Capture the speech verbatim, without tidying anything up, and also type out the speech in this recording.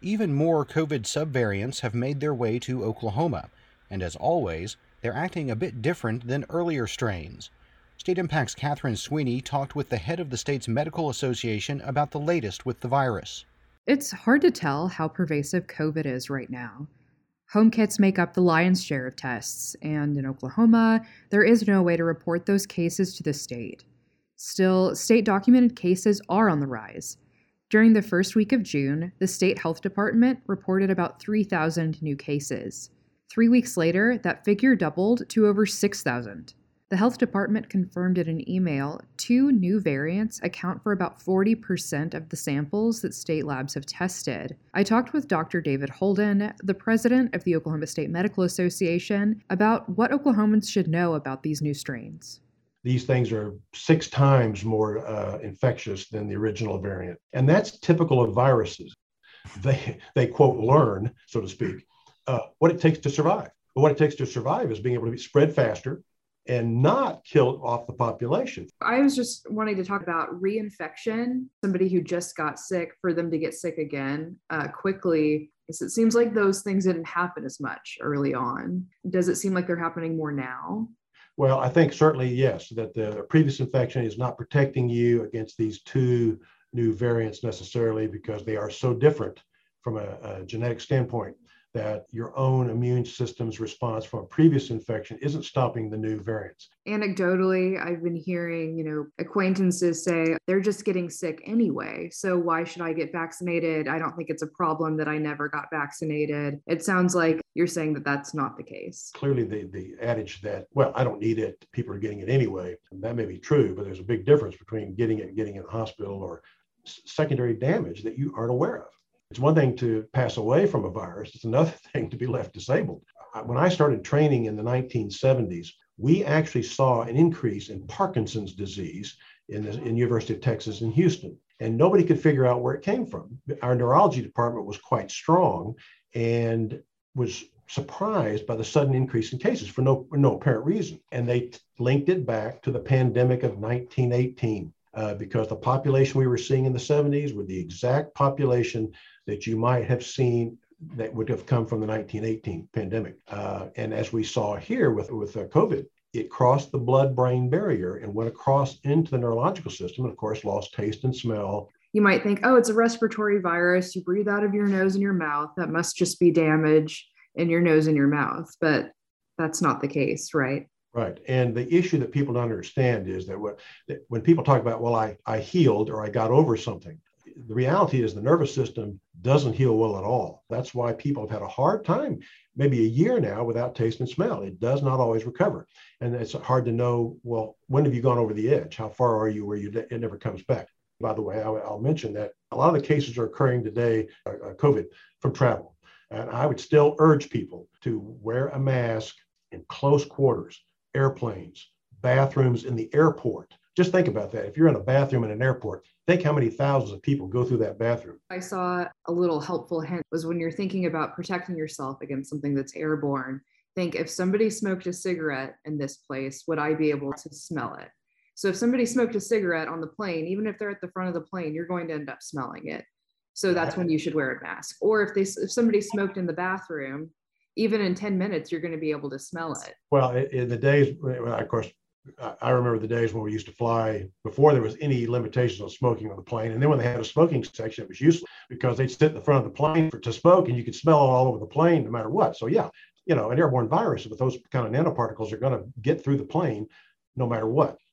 Even more COVID subvariants have made their way to Oklahoma, and as always, they're acting a bit different than earlier strains. State Impact's Catherine Sweeney talked with the head of the state's medical association about the latest with the virus. It's hard to tell how pervasive COVID is right now. Home kits make up the lion's share of tests, and in Oklahoma, there is no way to report those cases to the state. Still, state documented cases are on the rise. During the first week of June, the state health department reported about three thousand new cases. Three weeks later, that figure doubled to over six thousand. The health department confirmed in an email two new variants account for about forty percent of the samples that state labs have tested. I talked with Doctor David Holden, the president of the Oklahoma State Medical Association, about what Oklahomans should know about these new strains. These things are six times more uh, infectious than the original variant. And that's typical of viruses. They, they quote, learn, so to speak, uh, what it takes to survive. But what it takes to survive is being able to be spread faster and not kill off the population. I was just wanting to talk about reinfection, somebody who just got sick, for them to get sick again uh, quickly. It seems like those things didn't happen as much early on. Does it seem like they're happening more now? Well, I think certainly, yes, that the previous infection is not protecting you against these two new variants necessarily, because they are so different from a, a genetic standpoint that your own immune system's response from a previous infection isn't stopping the new variants. Anecdotally, I've been hearing, you know, acquaintances say they're just getting sick anyway. So why should I get vaccinated? I don't think it's a problem that I never got vaccinated. It sounds like you're saying that that's not the case. Clearly, the, the adage that, well, I don't need it, people are getting it anyway, that may be true, but there's a big difference between getting it and getting in the hospital or secondary damage that you aren't aware of. It's one thing to pass away from a virus. It's another thing to be left disabled. When I started training in the nineteen seventies, we actually saw an increase in Parkinson's disease in the in University of Texas in Houston, and nobody could figure out where it came from. Our neurology department was quite strong and was surprised by the sudden increase in cases for no, no apparent reason. And they t- linked it back to the pandemic of nineteen eighteen. Uh, because the population we were seeing in the seventies were the exact population that you might have seen that would have come from the nineteen eighteen pandemic. Uh, and as we saw here with, with uh, COVID, it crossed the blood-brain barrier and went across into the neurological system, and of course, lost taste and smell. You might think, oh, it's a respiratory virus. You breathe out of your nose and your mouth. That must just be damage in your nose and your mouth. But that's not the case, right? Right. And the issue that people don't understand is that, what, that when people talk about, well, I, I healed or I got over something, the reality is the nervous system doesn't heal well at all. That's why people have had a hard time, maybe a year now, without taste and smell. It does not always recover. And it's hard to know, well, when have you gone over the edge? How far are you where you it never comes back? By the way, I'll, I'll mention that a lot of the cases are occurring today, uh, COVID, from travel. And I would still urge people to wear a mask in close quarters. Airplanes, bathrooms in the airport. Just think about that. If you're in a bathroom in an airport, think how many thousands of people go through that bathroom. I saw a little helpful hint was when you're thinking about protecting yourself against something that's airborne, think if somebody smoked a cigarette in this place, would I be able to smell it? So if somebody smoked a cigarette on the plane, even if they're at the front of the plane, you're going to end up smelling it. So that's when you should wear a mask. Or if they, if somebody smoked in the bathroom, even in ten minutes, you're going to be able to smell it. Well, in the days, of course, I remember the days when we used to fly before there was any limitations on smoking on the plane. And then when they had a smoking section, it was useless because they'd sit in the front of the plane for, to smoke, and you could smell it all over the plane no matter what. So yeah, you know, an airborne virus with those kind of nanoparticles are going to get through the plane no matter what.